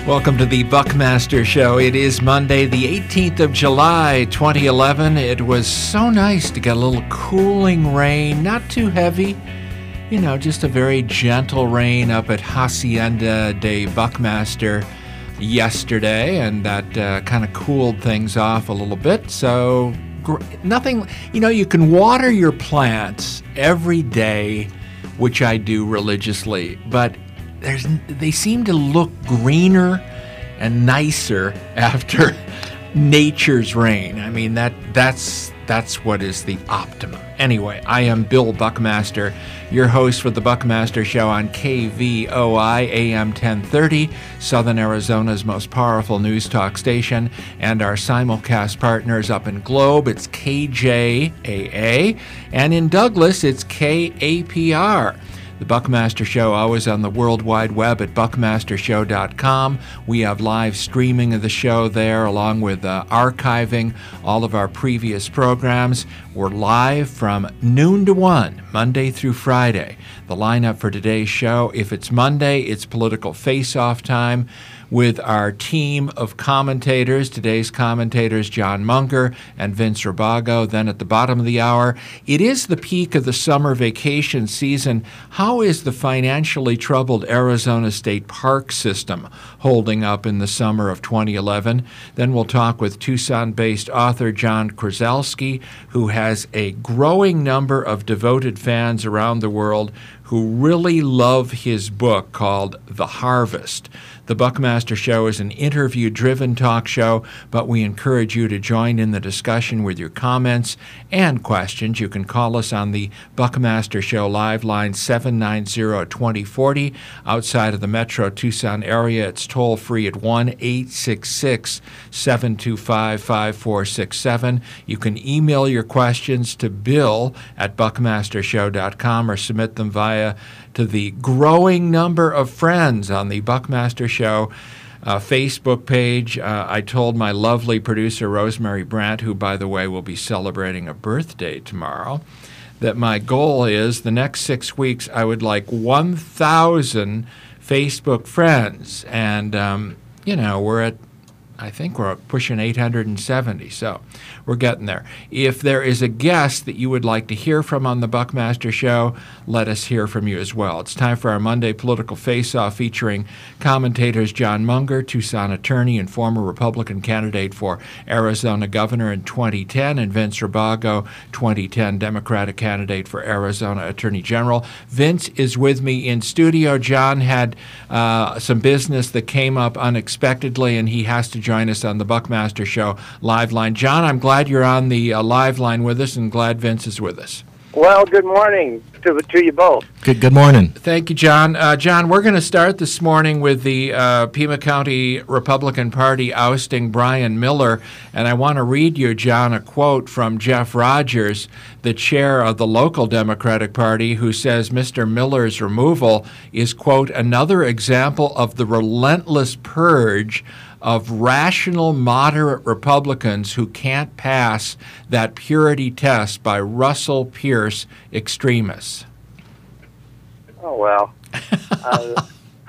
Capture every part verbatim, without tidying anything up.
Welcome to the Buckmaster Show. It is Monday, the eighteenth of July, twenty eleven. It was so nice to get a little cooling rain, not too heavy, you know, just a very gentle rain up at Hacienda de Buckmaster yesterday, and that uh, kind of cooled things off a little bit. So gr- nothing, you know, you can water your plants every day, which I do religiously, but There's, they seem to look greener and nicer after nature's rain. I mean, that that's that's what is the optimum. Anyway, I am Bill Buckmaster, your host for the Buckmaster Show on K V O I A M ten thirty, Southern Arizona's most powerful news talk station, and our simulcast partners up in Globe, it's K J A A, and in Douglas, it's K A P R. The Buckmaster Show always on the World Wide Web at buckmaster show dot com. We have live streaming of the show there, along with uh, archiving all of our previous programs. We're live from noon to one, Monday through Friday. The lineup for today's show, if it's Monday, it's Political Face-Off time with our team of commentators. Today's commentators, John Munger and Vince Rabago. Then at the bottom of the hour, it is the peak of the summer vacation season. How is the financially troubled Arizona State Park system holding up in the summer of twenty eleven? Then we'll talk with Tucson-based author John Krzelski, who has a growing number of devoted fans around the world who really love his book called The Harvest. The Buckmaster Show is an interview-driven talk show, but we encourage you to join in the discussion with your comments and questions. You can call us on the Buckmaster Show live line seven nine zero, two zero four zero. Outside of the Metro Tucson area, it's toll-free at one eight six six, seven two five, five four six seven. You can email your questions to bill at buckmaster show dot com or submit them via to the growing number of friends on the Buckmaster Show uh, Facebook page. Uh, I told my lovely producer, Rosemary Brandt, who, by the way, will be celebrating a birthday tomorrow, that my goal is the next six weeks I would like one thousand Facebook friends. And, um, you know, we're at, I think we're pushing eight hundred seventy, so we're getting there. If there is a guest that you would like to hear from on the Buckmaster Show, let us hear from you as well. It's time for our Monday Political Face-Off featuring commentators John Munger, Tucson attorney and former Republican candidate for Arizona governor in twenty ten, and Vince Rabago, twenty ten Democratic candidate for Arizona Attorney General. Vince is with me in studio. John had uh, some business that came up unexpectedly, and he has to join us on the Buckmaster Show live line. John, I'm glad you're on the uh, live line with us, and glad Vince is with us. Well, good morning to, to you both. Good good morning. Thank you, John. Uh, John, we're going to start this morning with the uh, Pima County Republican Party ousting Brian Miller, and I want to read you, John, a quote from Jeff Rogers, the chair of the local Democratic Party, who says Mister Miller's removal is, quote, another example of the relentless purge of rational, moderate Republicans who can't pass that purity test by Russell Pierce extremists. Oh, well. uh,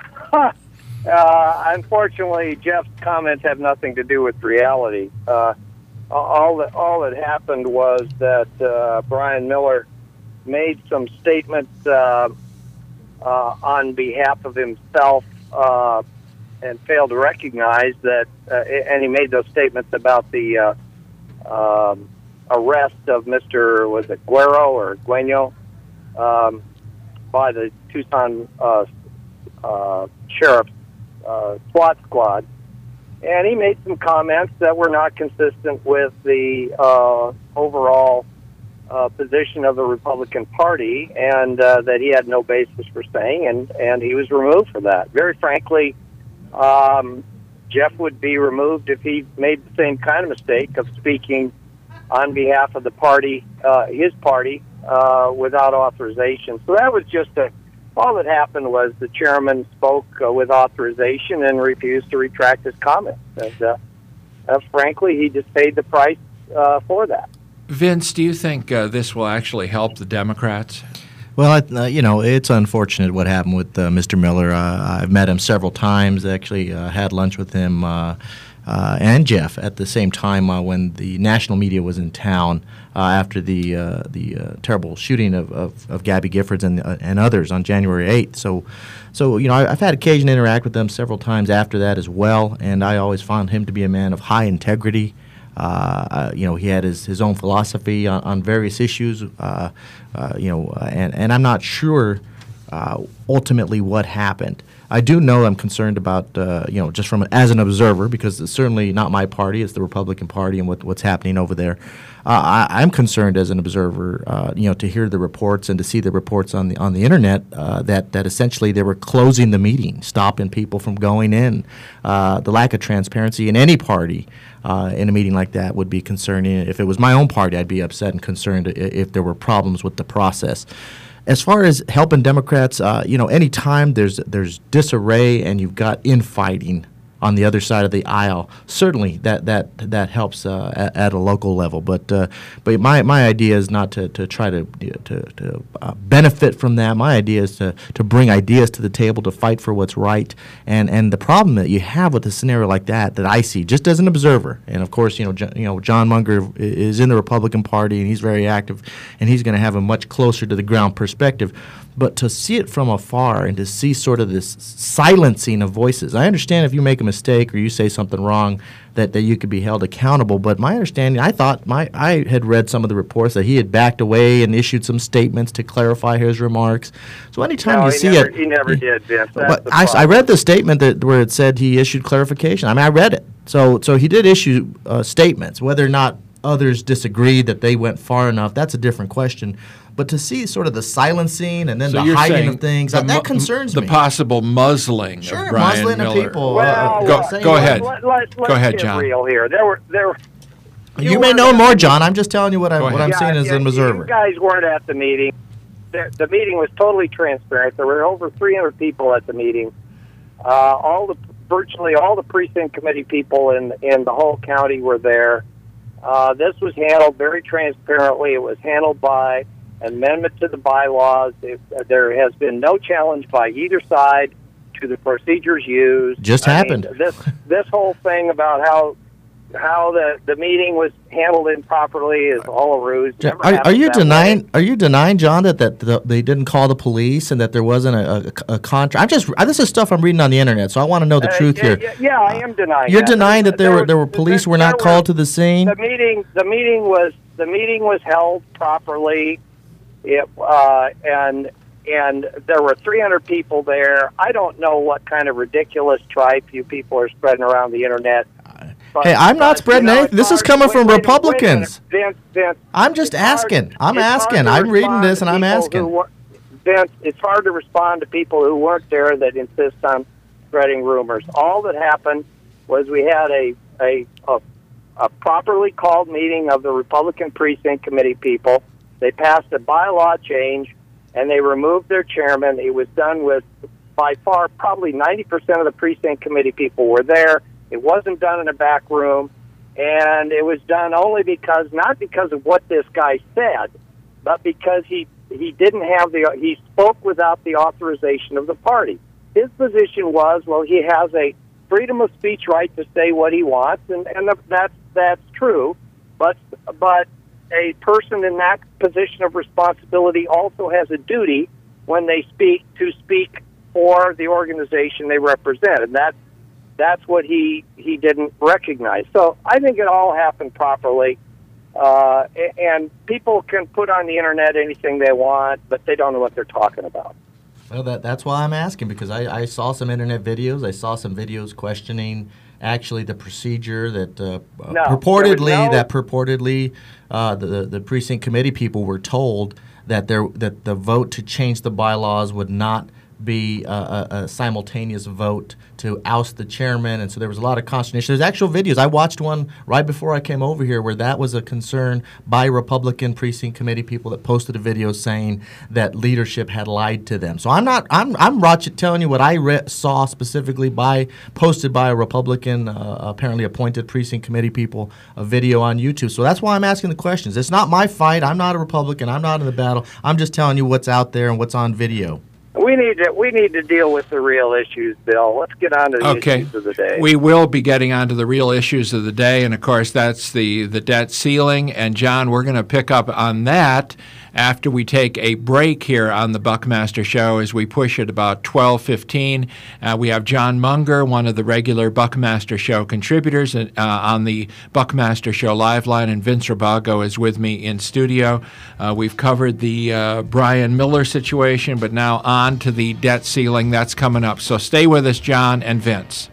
uh, unfortunately, Jeff's comments have nothing to do with reality. Uh, all, that, all that happened was that uh, Brian Miller made some statements uh, uh, on behalf of himself uh, and failed to recognize that, uh, and he made those statements about the uh, um, arrest of Mister was it Guerrero or Gueno um, by the Tucson uh, uh, Sheriff's uh, SWAT squad. And he made some comments that were not consistent with the uh, overall uh, position of the Republican Party, and uh, that he had no basis for saying, and, and he was removed for that. Very frankly, Um, Jeff would be removed if he made the same kind of mistake of speaking on behalf of the party, uh, his party, uh, without authorization. So that was just a, all that happened was the chairman spoke uh, with authorization and refused to retract his comments. And, uh, uh, frankly, he just paid the price uh, for that. Vince, do you think uh, this will actually help the Democrats? Well, I, uh, you know, it's unfortunate what happened with uh, Mister Miller. Uh, I've met him several times. Actually, uh, had lunch with him uh, uh, and Jeff at the same time uh, when the national media was in town uh, after the uh, the uh, terrible shooting of, of, of Gabby Giffords and uh, and others on January eighth. So, so you know, I, I've had occasion to interact with them several times after that as well, and I always found him to be a man of high integrity. Uh, you know, he had his, his own philosophy on, on various issues, uh, uh, you know, and, and I'm not sure uh, ultimately what happened. I do know I'm concerned about, uh, you know, just from as an observer, because it's certainly not my party, it's the Republican Party and what, what's happening over there. Uh, I, I'm concerned as an observer, uh, you know, to hear the reports and to see the reports on the on the internet uh, that that essentially they were closing the meeting, stopping people from going in. Uh, the lack of transparency in any party uh, in a meeting like that would be concerning. If it was my own party, I'd be upset and concerned if there were problems with the process. As far as helping Democrats, uh, you know, any time there's there's disarray and you've got infighting on the other side of the aisle, certainly that that that helps uh, at, at a local level. But uh, but my my idea is not to, to try to to, to uh, benefit from that. My idea is to, to bring ideas to the table, to fight for what's right. And and the problem that you have with a scenario like that, that I see just as an observer, and of course, you know, jo- you know, John Munger is in the Republican Party and he's very active, and he's going to have a much closer to the ground perspective. But to see it from afar and to see sort of this silencing of voices. I understand if you make a mistake or you say something wrong that, that you could be held accountable. But my understanding, I thought, my I had read some of the reports that he had backed away and issued some statements to clarify his remarks. So anytime no, you he see never, it. He never he, did, Vince. But I, I read the statement that where it said he issued clarification. I mean, I read it. So, so he did issue uh, statements. Whether or not others disagreed that they went far enough, that's a different question. But to see sort of the silencing and then so the hiding saying of things, the that, that mu- concerns the me. The possible muzzling sure, of Brian muzzling Miller. of people. Well, uh, go, uh, go ahead. Let, let, go ahead, get John. real here. There were there. You, you may know more, John. I'm just telling you what, I, what I'm yeah, seeing as yeah, an observer. You guys weren't at the meeting. The, the meeting was totally transparent. There were over three hundred people at the meeting. Uh, all the virtually all the precinct committee people in in the whole county were there. Uh, this was handled very transparently. It was handled by an amendment to the bylaws. It, uh, there has been no challenge by either side to the procedures used. Just I happened. mean, this this whole thing about how how the, the meeting was handled improperly is all a ruse. John, are, are you denying? Way. Are you denying, John, that, that the, they didn't call the police and that there wasn't a, a, a contract? I'm just this is stuff I'm reading on the internet, so I want to know the uh, truth yeah, here. Yeah, yeah, I am denying. You're that. denying that there, there were there were police there, were not there called were, to the scene. The meeting the meeting was the meeting was held properly. It uh, and and there were three hundred people there. I don't know what kind of ridiculous tripe you people are spreading around the internet. But, hey, I'm not but, spreading you know, anything. This is hard, coming wait, from wait, Republicans. Wait Vince, Vince, I'm just asking. Hard, I'm asking. I'm reading this and I'm asking. Who, Vince, it's hard to respond to people who weren't there that insist on spreading rumors. All that happened was we had a a, a, a properly called meeting of the Republican precinct committee people. They passed a bylaw change, and they removed their chairman. It was done with, by far, probably ninety percent of the precinct committee people were there. It wasn't done in a back room, and it was done only because, not because of what this guy said, but because he he didn't have the, he spoke without the authorization of the party. His position was, well, he has a freedom of speech right to say what he wants, and, and that's, that's true, but but a person in that position of responsibility also has a duty when they speak to speak for the organization they represent, and that's That's what he, he didn't recognize. So I think it all happened properly. Uh, and people can put on the internet anything they want, but they don't know what they're talking about. Well, that, that's why I'm asking, because I, I saw some internet videos. I saw some videos questioning actually the procedure that uh, no, purportedly no, that purportedly uh, the the precinct committee people were told that there that the vote to change the bylaws would not be a, a, a simultaneous vote to oust the chairman, and so there was a lot of consternation. There's actual videos. I watched one right before I came over here where that was a concern by Republican precinct committee people that posted a video saying that leadership had lied to them. So I'm not, I'm, I'm Roger, telling you what I re- saw specifically by, posted by a Republican, uh, apparently appointed precinct committee people, a video on YouTube. So that's why I'm asking the questions. It's not my fight. I'm not a Republican. I'm not in the battle. I'm just telling you what's out there and what's on video. We need to we need to deal with the real issues, Bill. Let's get on to the okay. issues of the day. We will be getting on to the real issues of the day, and of course that's the, the debt ceiling. And John, we're going to pick up on that after we take a break here on the Buckmaster Show as we push at about twelve fifteen. Uh, we have John Munger, one of the regular Buckmaster Show contributors uh, on the Buckmaster Show Live Line, and Vince Rabago is with me in studio. Uh, we've covered the uh, Brian Miller situation, but now on to the debt ceiling. That's coming up. So stay with us, John and Vince.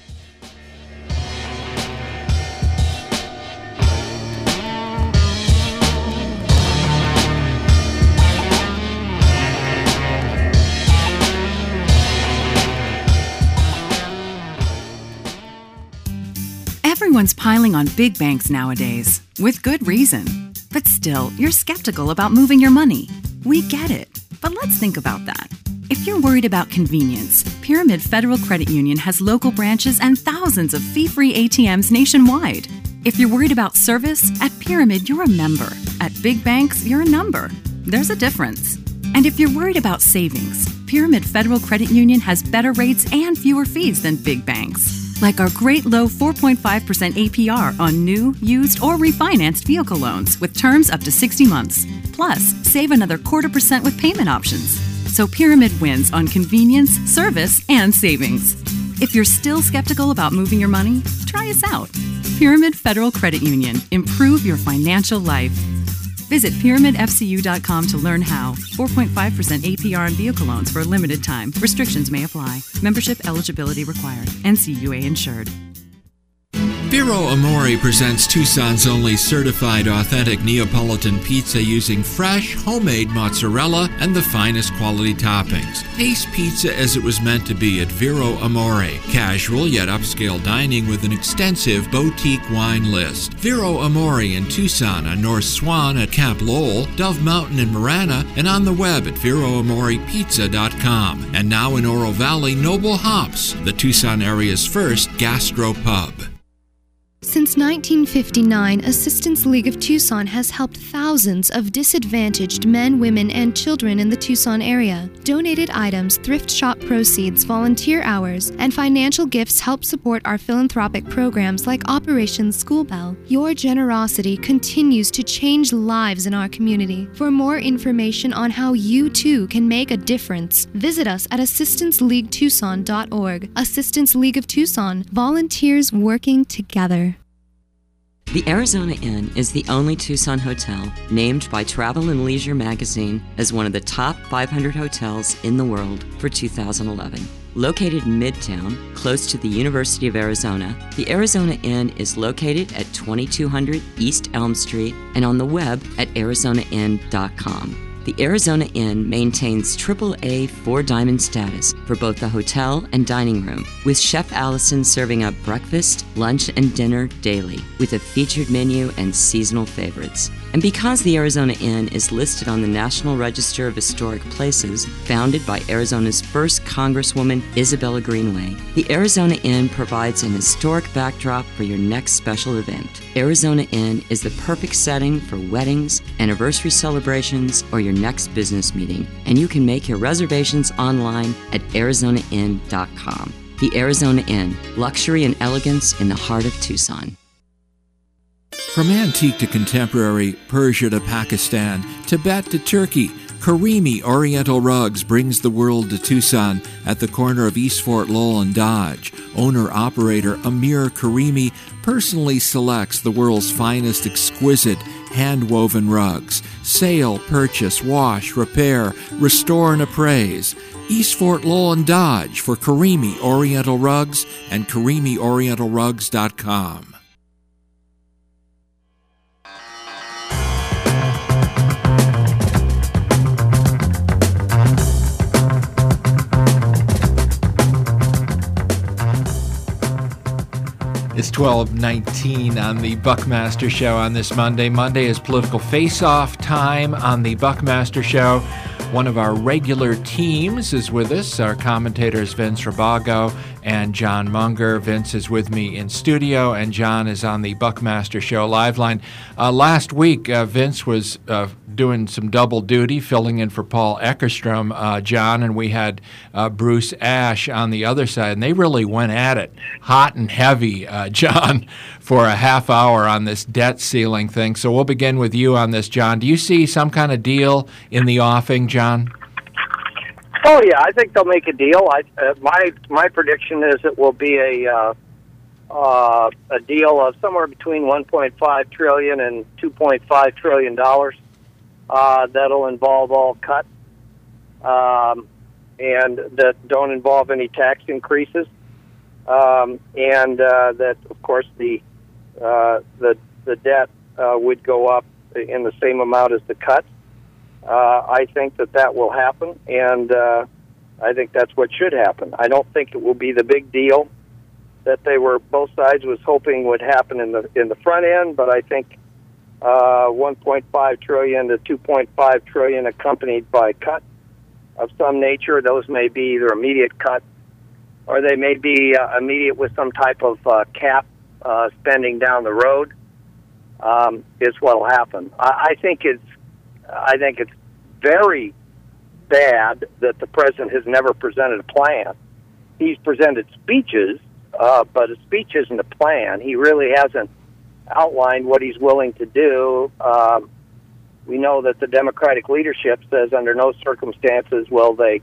Everyone's piling on big banks nowadays, with good reason. But still, you're skeptical about moving your money. We get it, but let's think about that. If you're worried about convenience, Pyramid Federal Credit Union has local branches and thousands of fee-free A T Ms nationwide. If you're worried about service, at Pyramid, you're a member. At big banks, you're a number. There's a difference. And if you're worried about savings, Pyramid Federal Credit Union has better rates and fewer fees than big banks. Like our great low four point five percent A P R on new, used, or refinanced vehicle loans with terms up to sixty months. Plus, save another quarter percent with payment options. So Pyramid wins on convenience, service, and savings. If you're still skeptical about moving your money, try us out. Pyramid Federal Credit Union. Improve your financial life. Visit pyramid f c u dot com to learn how. four point five percent A P R on vehicle loans for a limited time. Restrictions may apply. Membership eligibility required. N C U A insured. Vero Amore presents Tucson's only certified authentic Neapolitan pizza using fresh, homemade mozzarella and the finest quality toppings. Taste pizza as it was meant to be at Vero Amore. Casual yet upscale dining with an extensive boutique wine list. Vero Amore in Tucson on North Swan at Camp Lowell, Dove Mountain in Marana, and on the web at vero amore pizza dot com. And now in Oro Valley, Noble Hops, the Tucson area's first gastro pub. Since nineteen fifty-nine, Assistance League of Tucson has helped thousands of disadvantaged men, women, and children in the Tucson area. Donated items, thrift shop proceeds, volunteer hours, and financial gifts help support our philanthropic programs like Operation School Bell. Your generosity continues to change lives in our community. For more information on how you too can make a difference, visit us at assistance league tucson dot org. Assistance League of Tucson, volunteers working together. The Arizona Inn is the only Tucson hotel named by Travel and Leisure magazine as one of the top five hundred hotels in the world for two thousand eleven. Located in Midtown, close to the University of Arizona, the Arizona Inn is located at twenty-two hundred East Elm Street and on the web at arizona inn dot com. The Arizona Inn maintains triple A four diamond status for both the hotel and dining room, with Chef Allison serving up breakfast, lunch, and dinner daily, with a featured menu and seasonal favorites. And because the Arizona Inn is listed on the National Register of Historic Places, founded by Arizona's first Congresswoman Isabella Greenway, the Arizona Inn provides an historic backdrop for your next special event. Arizona Inn is the perfect setting for weddings, anniversary celebrations, or your next business meeting, and you can make your reservations online at arizona inn dot com. The Arizona Inn, luxury and elegance in the heart of Tucson. From antique to contemporary, Persia to Pakistan, Tibet to Turkey, Karimi Oriental Rugs brings the world to Tucson at the corner of East Fort Lowell and Dodge. Owner-operator Amir Karimi personally selects the world's finest exquisite hand-woven rugs. Sale, purchase, wash, repair, restore, and appraise. East Fort Lowell and Dodge for Karimi Oriental Rugs and karimi oriental rugs dot com. It's twelve nineteen on the Buckmaster Show on this Monday. Monday is political face-off time on the Buckmaster Show. One of our regular teams is with us. Our commentators Vince Rabago and John Munger. Vince is with me in studio, and John is on the Buckmaster Show live line. Uh, last week, uh, Vince was uh, doing some double duty, filling in for Paul Eckerstrom, uh, John, and we had uh, Bruce Ash on the other side, and they really went at it hot and heavy, uh, John, for a half hour on this debt ceiling thing. So we'll begin with you on this, John. Do you see some kind of deal in the offing, John? Oh yeah, I think they'll make a deal. I, uh, my my prediction is it will be a uh, uh, a deal of somewhere between one point five trillion and two point five trillion dollars. Uh, that'll involve all cuts, um, and that don't involve any tax increases, um, and uh, that of course the uh, the the debt uh, would go up in the same amount as the cuts. Uh, I think that that will happen, and uh, I think that's what should happen. I don't think it will be the big deal that they were both sides was hoping would happen in the in the front end, but I think uh, one point five trillion to two point five trillion accompanied by cuts of some nature. Those may be either immediate cuts or they may be uh, immediate with some type of uh, cap uh, spending down the road. Um, is what will happen. I, I think it's. I think it's very bad that the president has never presented a plan. He's presented speeches, uh, but a speech isn't a plan. He really hasn't outlined what he's willing to do. Um, we know that the Democratic leadership says under no circumstances will they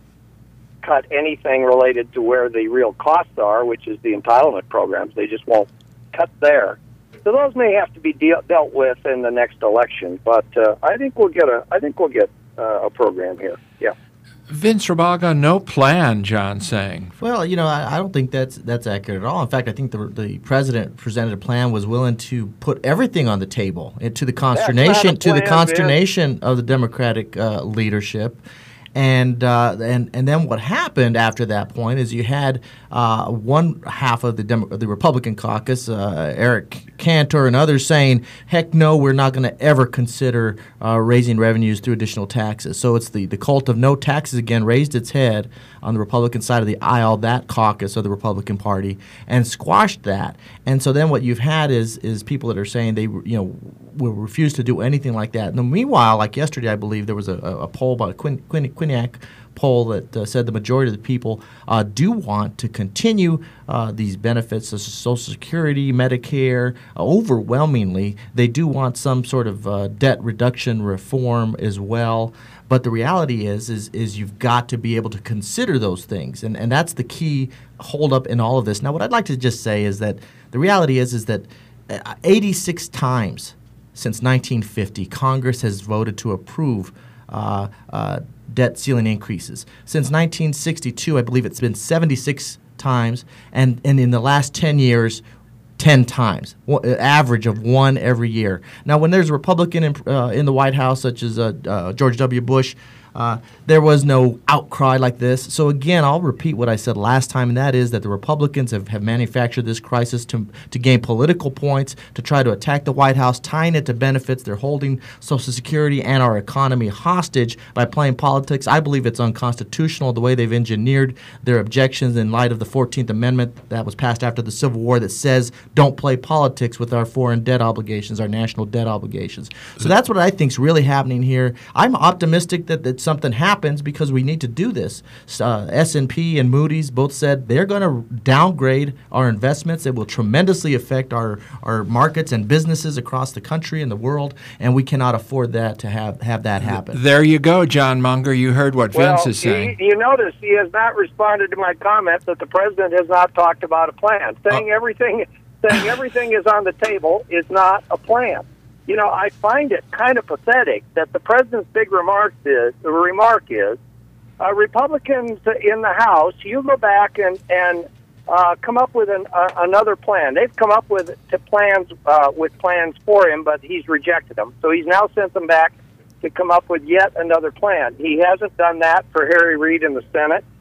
cut anything related to where the real costs are, which is the entitlement programs. They just won't cut there. So those may have to be de- dealt with in the next election, but uh, I think we'll get a. I think we'll get uh, a program here. Yeah. Vince Rabago, no plan, John saying. Well, you know, I, I don't think that's that's accurate at all. In fact, I think the the president presented a plan, was willing to put everything on the table, and to the consternation to the consternation man. of the Democratic uh, leadership. And uh, and and then what happened after that point is you had uh, one half of the Demo- the Republican caucus, uh, Eric Cantor and others, saying, "Heck no, we're not going to ever consider uh, raising revenues through additional taxes." So it's the, the cult of no taxes again raised its head on the Republican side of the aisle, that caucus of the Republican Party, and squashed that. And so then what you've had is is people that are saying they you know will refuse to do anything like that. And meanwhile, like yesterday, I believe there was a, a poll by Quinn, Quinn, Quinnipiac poll that uh, said the majority of the people uh, do want to continue uh, these benefits, such as Social Security, Medicare. Uh, overwhelmingly, they do want some sort of uh, debt reduction reform as well. But the reality is, is, is you've got to be able to consider those things, and and that's the key holdup in all of this. Now, what I'd like to just say is that the reality is, is that eighty-six times since nineteen fifty, Congress has voted to approve uh, uh, debt ceiling increases. Since nineteen sixty-two, I believe it's been seventy-six times, and, and in the last ten years, ten times, an average of one every year. Now, when there's a Republican in, uh, in the White House, such as uh, uh, George W. Bush, Uh, there was no outcry like this. So again, I'll repeat what I said last time, and that is that the Republicans have, have manufactured this crisis to to gain political points, to try to attack the White House, tying it to benefits. They're holding Social Security and our economy hostage by playing politics. I believe it's unconstitutional the way they've engineered their objections in light of the fourteenth Amendment that was passed after the Civil War that says don't play politics with our foreign debt obligations, our national debt obligations. So that's what I think is really happening here. I'm optimistic that, that something happens because we need to do this. Uh, S and P and Moody's both said they're going to downgrade our investments. It will tremendously affect our, our markets and businesses across the country and the world, and we cannot afford that to have, have that happen. There you go, John Munger. You heard what well, Vince is saying. You, you notice he has not responded to my comment that the president has not talked about a plan. Saying uh, everything, saying everything is on the table is not a plan. You know, I find it kind of pathetic that the president's big remark is, the remark is, uh, Republicans in the House, you go back and, and uh, come up with an, uh, another plan. They've come up with to plans uh, with plans for him, but he's rejected them. So he's now sent them back to come up with yet another plan. He hasn't done that for Harry Reid in the Senate.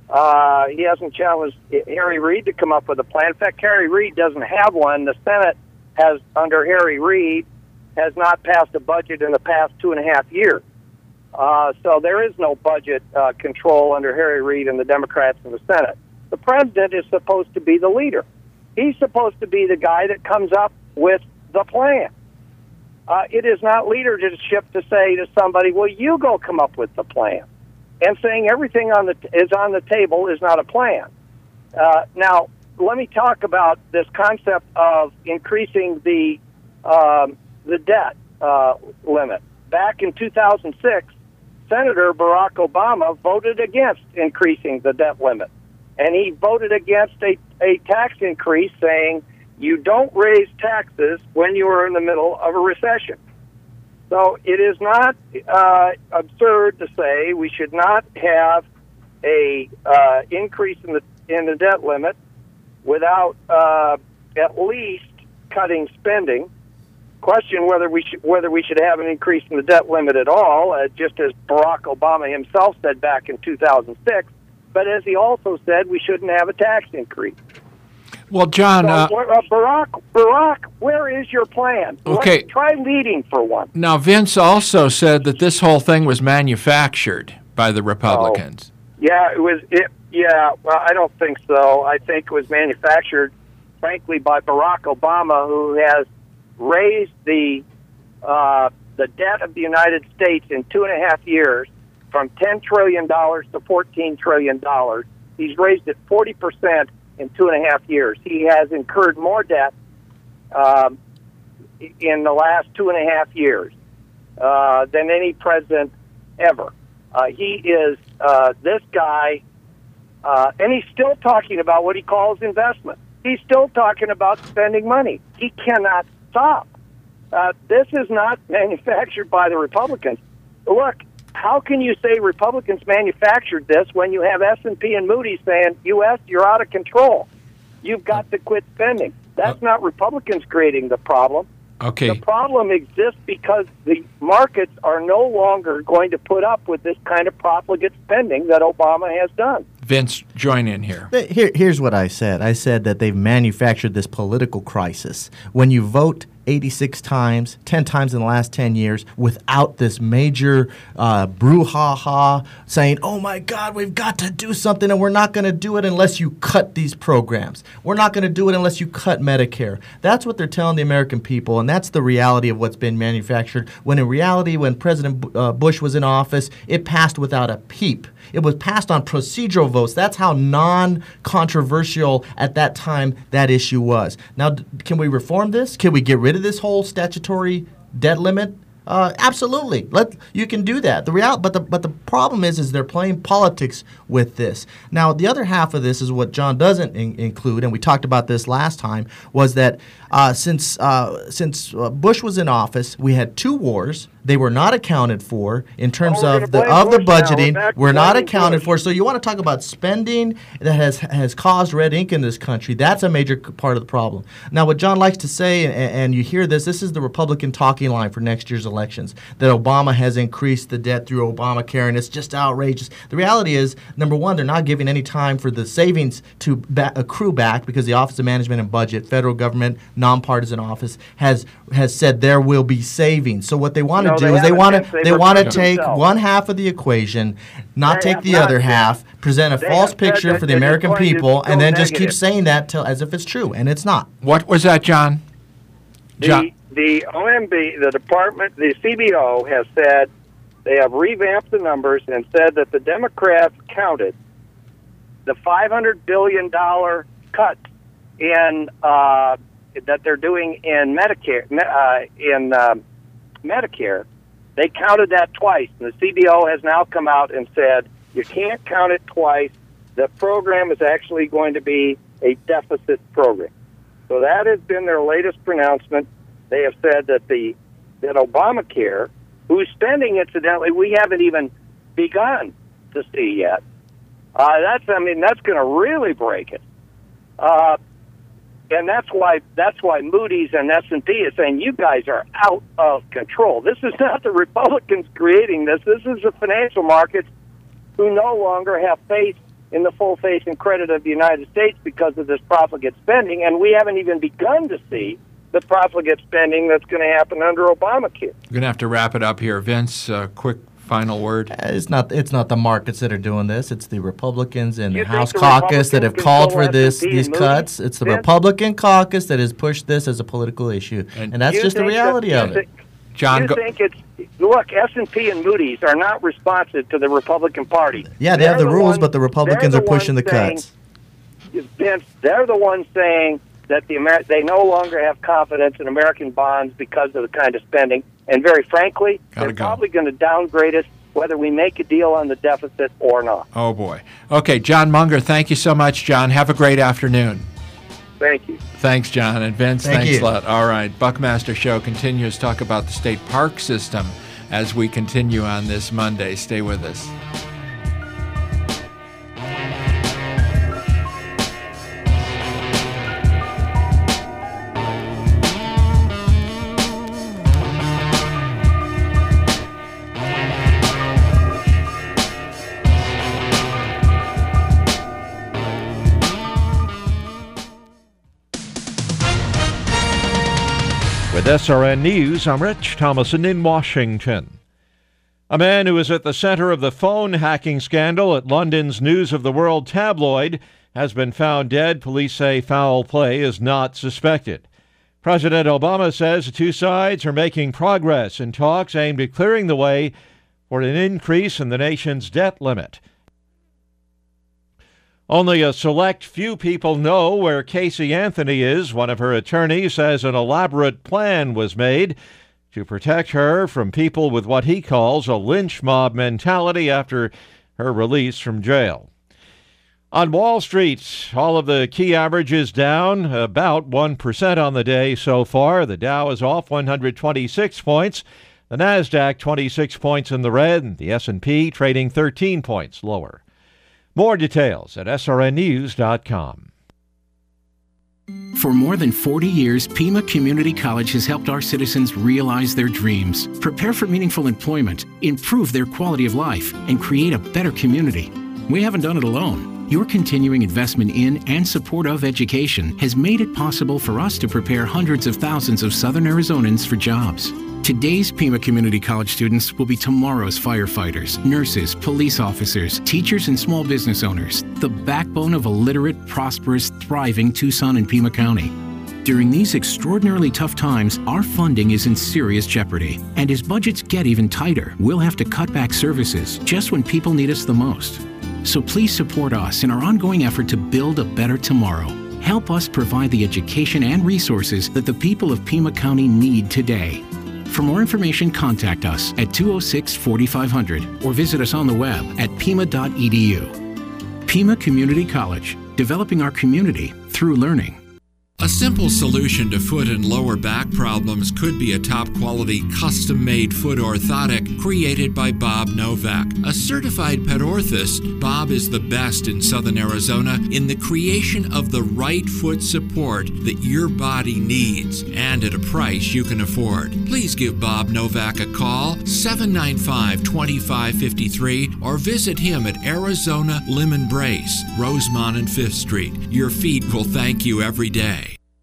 Uh, he hasn't challenged Harry Reid to come up with a plan. In fact, Harry Reid doesn't have one. The Senate has, under Harry Reid, has not passed a budget in the past two and a half years. Uh, so there is no budget uh, control under Harry Reid and the Democrats in the Senate. The president is supposed to be the leader. He's supposed to be the guy that comes up with the plan. Uh, it is not leadership to say to somebody, well, you go come up with the plan. And saying everything on the t- is on the table is not a plan. Uh, now, let me talk about this concept of increasing the um, the debt uh, limit. Back in two thousand six, Senator Barack Obama voted against increasing the debt limit. And he voted against a, a tax increase, saying you don't raise taxes when you are in the middle of a recession. So it is not uh, absurd to say we should not have a uh, increase in the in the debt limit without uh, at least cutting spending. Question whether we should whether we should have an increase in the debt limit at all, uh, just as Barack Obama himself said back in two thousand six. But as he also said, we shouldn't have a tax increase. Well, John, so, uh, uh, Barack, Barack, where is your plan? Okay. Let's try leading for one. Now, Vince also said that this whole thing was manufactured by the Republicans. Oh, yeah, it was. It, yeah, well, I don't think so. I think it was manufactured, frankly, by Barack Obama, who has raised the uh, the debt of the United States in two and a half years from ten trillion dollars to fourteen trillion dollars. He's raised it forty percent in two and a half years. He has incurred more debt um, in the last two and a half years uh, than any president ever. Uh, he is uh, this guy, uh, and he's still talking about what he calls investment. He's still talking about spending money. He cannot stop. Uh, this is not manufactured by the Republicans. Look, how can you say Republicans manufactured this when you have S and P and Moody's saying, U S, you're out of control. You've got to quit spending. That's not Republicans creating the problem. Okay. The problem exists because the markets are no longer going to put up with this kind of profligate spending that Obama has done. Vince, join in here. Here, here's what I said. I said that they've manufactured this political crisis. When you vote eighty-six times, ten times in the last ten years, without this major uh, brouhaha saying, oh my God, we've got to do something, and we're not going to do it unless you cut these programs. We're not going to do it unless you cut Medicare. That's what they're telling the American people, and that's the reality of what's been manufactured, when in reality, when President uh, Bush was in office, it passed without a peep. It was passed on procedural votes. That's how non-controversial at that time that issue was. Now, d- can we reform this? Can we get rid of this whole statutory debt limit? Uh, absolutely. Let you can do that. The real, but the but the problem is, is they're playing politics with this. Now, the other half of this is what John doesn't in, include, and we talked about this last time, was that uh, since uh, since uh, Bush was in office, we had two wars. They were not accounted for in terms oh, of the of the budgeting. We're not accounted for. So you want to talk about spending that has has caused red ink in this country? That's a major part of the problem. Now, what John likes to say, and, and you hear this, this is the Republican talking line for next year's elections, that Obama has increased the debt through Obamacare, and it's just outrageous. The reality is, number one, they're not giving any time for the savings to ba- accrue back, because the Office of Management and Budget, federal government, nonpartisan office, has has said there will be savings. So what they want to No, do they is they want haven't. to They they were want to talking take themselves. one half of the equation, not They take have the not other yet. half, present a They false have said picture that for the they're just American going to people, go and then just keep negative. saying that till, as if it's true, and it's not. What was that, John? John. The, the O M B, the department, the C B O has said they have revamped the numbers and said that the Democrats counted the five hundred billion dollars cut in uh, that they're doing in Medicare. Uh, in um, Medicare, they counted that twice, and the C B O has now come out and said you can't count it twice. The program is actually going to be a deficit program. So that has been their latest pronouncement. They have said that the that Obamacare, whose spending, incidentally, we haven't even begun to see yet. Uh, that's I mean that's going to really break it. Uh, And that's why that's why Moody's and S and P is saying you guys are out of control. This is not the Republicans creating this. This is the financial markets who no longer have faith in the full faith and credit of the United States because of this profligate spending, and we haven't even begun to see the profligate spending that's going to happen under Obamacare. We're going to have to wrap it up here. Vince, uh, quick final word. Uh, It's not it's not the markets that are doing this. It's the Republicans and You the think House the caucus that have Republicans called for control this S and P these and Moody's? cuts. It's the Vince? Republican caucus that has pushed this as a political issue, And- and, that's You just the think that- reality you of it. think- John, you go- think it's look? S and P and Moody's are not responsive to the Republican Party. Yeah, they They're have the, rules, ones- but the Republicans they're are pushing the ones saying- cuts. Vince, they're the ones saying that the Amer- they no longer have confidence in American bonds because of the kind of spending. And very frankly, Gotta they're go. probably going to downgrade us whether we make a deal on the deficit or not. Oh, boy. Okay, John Munger, thank you so much, John. Have a great afternoon. Thank you. Thanks, John. And Vince, Thank thanks you. a lot. All right, Buckmaster Show continues to talk about the state park system as we continue on this Monday. Stay with us. With S R N News, I'm Rich Thomason in Washington. A man who was at the center of the phone hacking scandal at London's News of the World tabloid has been found dead. Police say foul play is not suspected. President Obama says the two sides are making progress in talks aimed at clearing the way for an increase in the nation's debt limit. Only a select few people know where Casey Anthony is. One of her attorneys says an elaborate plan was made to protect her from people with what he calls a lynch mob mentality after her release from jail. On Wall Street, all of the key averages down about one percent on the day so far. The Dow is off one hundred twenty-six points. The NASDAQ twenty-six points in the red, and the S and P trading thirteen points lower. More details at S R N news dot com. For more than forty years, Pima Community College has helped our citizens realize their dreams, prepare for meaningful employment, improve their quality of life, and create a better community. We haven't done it alone. Your continuing investment in and support of education has made it possible for us to prepare hundreds of thousands of Southern Arizonans for jobs. Today's Pima Community College students will be tomorrow's firefighters, nurses, police officers, teachers, and small business owners, the backbone of a literate, prosperous, thriving Tucson and Pima County. During these extraordinarily tough times, our funding is in serious jeopardy. And as budgets get even tighter, we'll have to cut back services just when people need us the most. So please support us in our ongoing effort to build a better tomorrow. Help us provide the education and resources that the people of Pima County need today. For more information, contact us at two oh six, forty-five hundred or visit us on the web at pima dot e d u. Pima Community College, developing our community through learning. A simple solution to foot and lower back problems could be a top-quality, custom-made foot orthotic created by Bob Novak. A certified pet orthist, Bob is the best in Southern Arizona in the creation of the right foot support that your body needs and at a price you can afford. Please give Bob Novak a call, seven nine five, two five five three, or visit him at Arizona Lemon Brace, Rosemont and fifth Street. Your feet will thank you every day.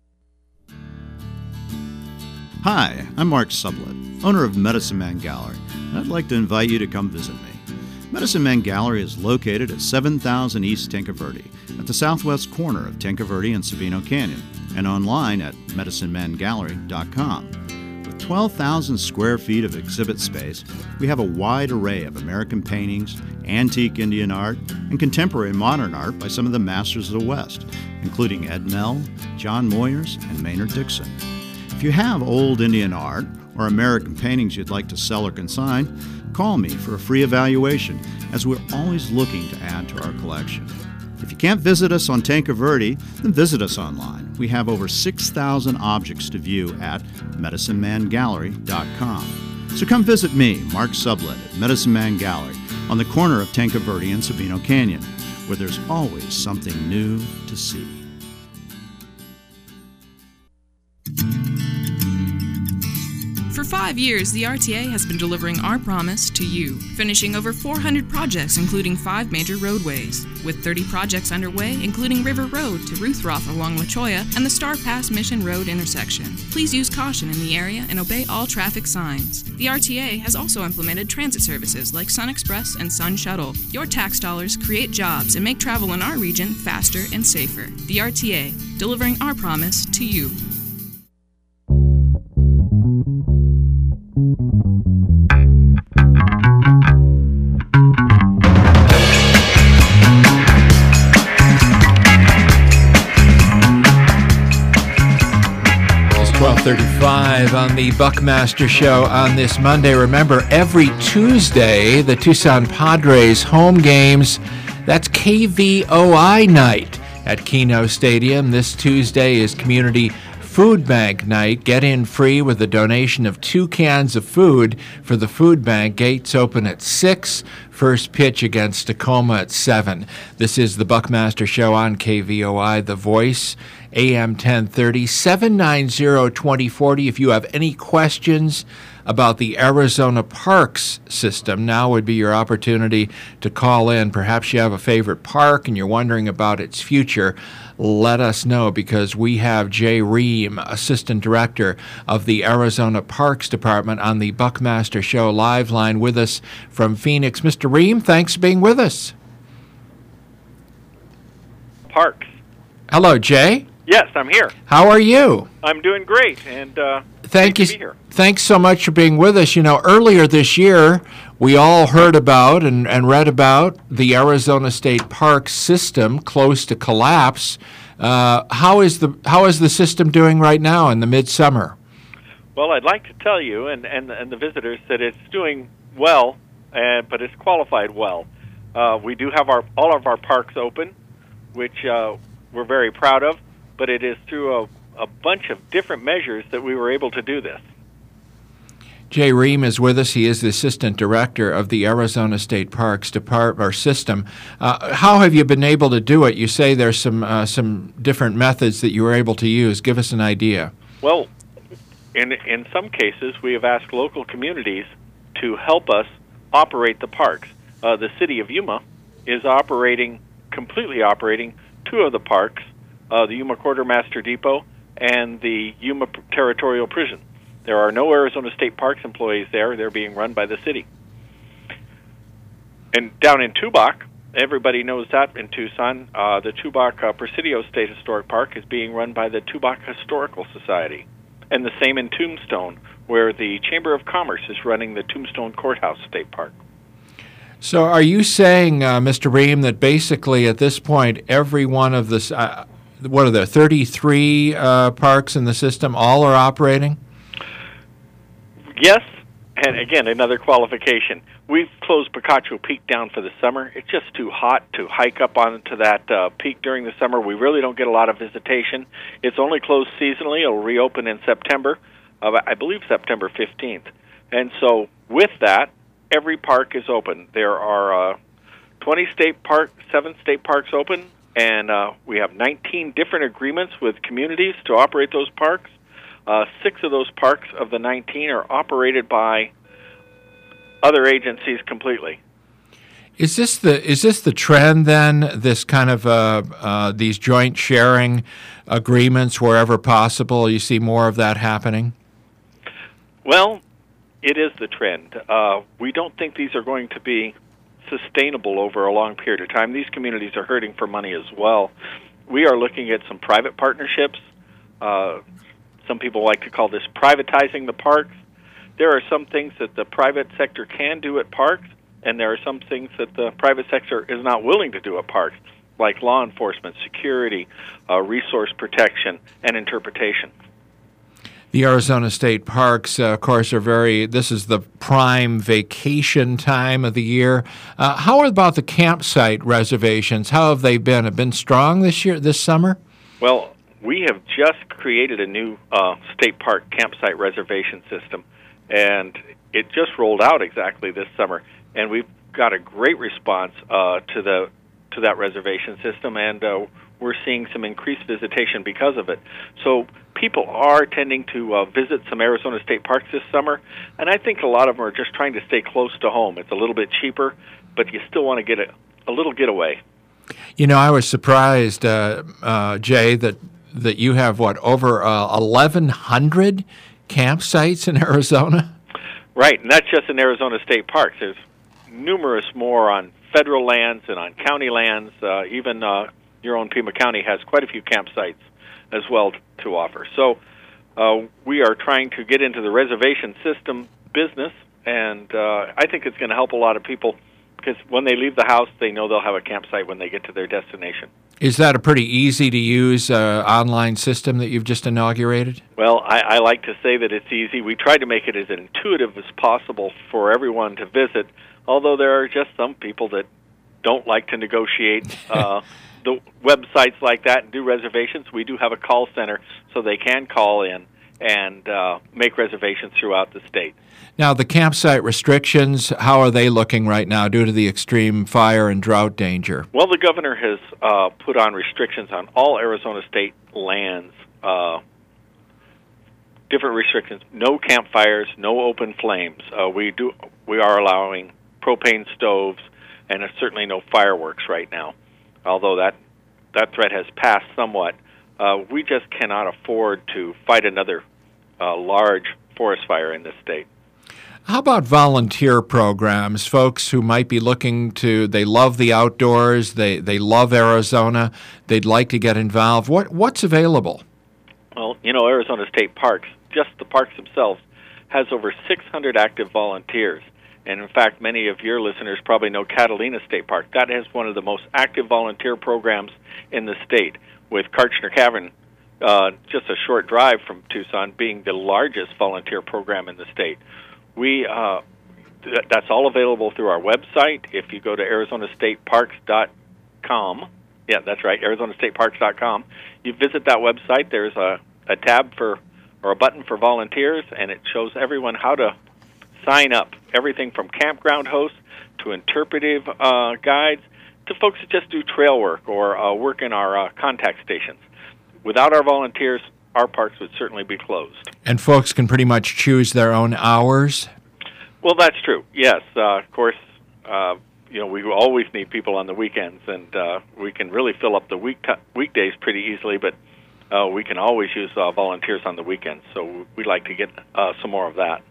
Hi, I'm Mark Sublett, owner of Medicine Man Gallery, and I'd like to invite you to come visit me. Medicine Man Gallery is located at seven thousand East Tinca Verde, at the southwest corner of Tinca Verde and Sabino Canyon, and online at medicine man gallery dot com. With twelve thousand square feet of exhibit space, we have a wide array of American paintings, antique Indian art, and contemporary modern art by some of the masters of the West, including Ed Mell, John Moyers, and Maynard Dixon. If you have old Indian art or American paintings you'd like to sell or consign, call me for a free evaluation, as we're always looking to add to our collection. If you can't visit us on Tinca Verde, then visit us online. We have over six thousand objects to view at medicine man gallery dot com. So come visit me, Mark Sublett, at Medicine Man Gallery on the corner of Tinca Verde and Sabino Canyon, where there's always something new to see. For For five years, the R T A has been delivering our promise to you, finishing over four hundred projects, including five major roadways. With thirty projects underway, including River Road to Ruthroth along La Cholla and the Star Pass Mission Road intersection. Please use caution in the area and obey all traffic signs. The R T A has also implemented transit services like Sun Express and Sun Shuttle. Your tax dollars create jobs and make travel in our region faster and safer. The R T A, delivering our promise to you. twelve thirty-five on the Buckmaster Show on this Monday. Remember, every Tuesday, the Tucson Padres home games, that's K V O I night at Keno Stadium. This Tuesday is Community Food Bank night. Get in free with a donation of two cans of food for the food bank. Gates open at six. First pitch against Tacoma at seven. This is the Buckmaster Show on K V O I, The Voice, A M ten thirty, seven nine zero, two zero four zero. If you have any questions about the Arizona Parks system, now would be your opportunity to call in. Perhaps you have a favorite park and you're wondering about its future. Let us know, because we have Jay Ream, Assistant Director of the Arizona Parks Department, on the Buckmaster Show live line with us from Phoenix. Mister Ream, thanks for being with us. Parks. Hello, Jay. Yes, I'm here. How are you? I'm doing great, and uh, Thank you. to be here. Thanks so much for being with us. You know, earlier this year, we all heard about and, and read about the Arizona State Park system close to collapse. Uh, how is the how is the system doing right now in the midsummer? Well, I'd like to tell you and, and, and the visitors that it's doing well, uh, but it's qualified well. Uh, we do have our all of our parks open, which uh, we're very proud of, but it is through a, a bunch of different measures that we were able to do this. Jay Ream is with us. He is the Assistant Director of the Arizona State Parks Department or system. Uh, how have you been able to do it? You say there's some uh, some different methods that you were able to use. Give us an idea. Well, in in some cases, we have asked local communities to help us operate the parks. Uh, the city of Yuma is operating, completely operating, two of the parks, uh, the Yuma Quartermaster Depot and the Yuma Territorial Prison. There are no Arizona State Parks employees there. They're being run by the city. And down in Tubac, everybody knows that in Tucson, uh, the Tubac uh, Presidio State Historic Park is being run by the Tubac Historical Society. And the same in Tombstone, where the Chamber of Commerce is running the Tombstone Courthouse State Park. So are you saying, uh, Mister Ream, that basically at this point, every one of the, uh, what are there, thirty-three uh, parks in the system, all are operating? Yes, and again, another qualification. We've closed Picacho Peak down for the summer. It's just too hot to hike up onto that uh, peak during the summer. We really don't get a lot of visitation. It's only closed seasonally. It'll reopen in September, uh, I believe September fifteenth. And so with that, every park is open. There are uh, twenty state park, seven state parks open, and uh, we have nineteen different agreements with communities to operate those parks. Uh, six of those parks of the nineteen are operated by other agencies completely. Is this the is this the trend then? This kind of uh, uh, these joint sharing agreements wherever possible. You see more of that happening. Well, it is the trend. Uh, we don't think these are going to be sustainable over a long period of time. These communities are hurting for money as well. We are looking at some private partnerships. Uh, Some people like to call this privatizing the parks. There are some things that the private sector can do at parks, and there are some things that the private sector is not willing to do at parks, like law enforcement, security, uh, resource protection, and interpretation. The Arizona State Parks, uh, of course, are very, this is the prime vacation time of the year. Uh, how about the campsite reservations? How have they been? Have been strong this year, this summer? Well, we have just created a new uh, state park campsite reservation system, and it just rolled out exactly this summer. And we've got a great response uh, to the to that reservation system, and uh, we're seeing some increased visitation because of it. So people are tending to uh, visit some Arizona state parks this summer, and I think a lot of them are just trying to stay close to home. It's a little bit cheaper, but you still want to get a, a little getaway. You know, I was surprised, uh, uh, Jay, that that you have, what, over uh, eleven hundred campsites in Arizona? Right, and that's just in Arizona state parks. There's numerous more on federal lands and on county lands. Uh, even uh, your own Pima County has quite a few campsites as well t- to offer. So uh, we are trying to get into the reservation system business, and uh, I think it's going to help a lot of people because when they leave the house, they know they'll have a campsite when they get to their destination. Is that a pretty easy-to-use uh, online system that you've just inaugurated? Well, I, I like to say that it's easy. We try to make it as intuitive as possible for everyone to visit, although there are just some people that don't like to negotiate uh, the websites like that and do reservations. We do have a call center, so they can call in and uh, make reservations throughout the state. Now, the campsite restrictions, how are they looking right now due to the extreme fire and drought danger? Well, the governor has uh, put on restrictions on all Arizona state lands, uh, different restrictions, no campfires, no open flames. Uh, we do we are allowing propane stoves, and uh, certainly no fireworks right now, although that, that threat has passed somewhat. Uh, we just cannot afford to fight another uh, large forest fire in this state. How about volunteer programs, folks who might be looking to, they love the outdoors, they, they love Arizona, they'd like to get involved. What What's available? Well, you know, Arizona State Parks, just the parks themselves, has over six hundred active volunteers. And in fact, many of your listeners probably know Catalina State Park. That has one of the most active volunteer programs in the state, with Kartchner Cavern, uh, just a short drive from Tucson, being the largest volunteer program in the state. We uh, th- that's all available through our website. If you go to arizona state parks dot com, yeah, that's right, arizona state parks dot com, you visit that website, there's a, a tab for, or a button for volunteers, and it shows everyone how to sign up. Everything from campground hosts to interpretive uh, guides to folks that just do trail work or uh, work in our uh, contact stations. Without our volunteers, our parks would certainly be closed. And folks can pretty much choose their own hours? Well, that's true, yes. Uh, of course, uh, you know, we always need people on the weekends, and uh, we can really fill up the week t- weekdays pretty easily, but uh, we can always use uh, volunteers on the weekends, so we'd like to get uh, some more of that.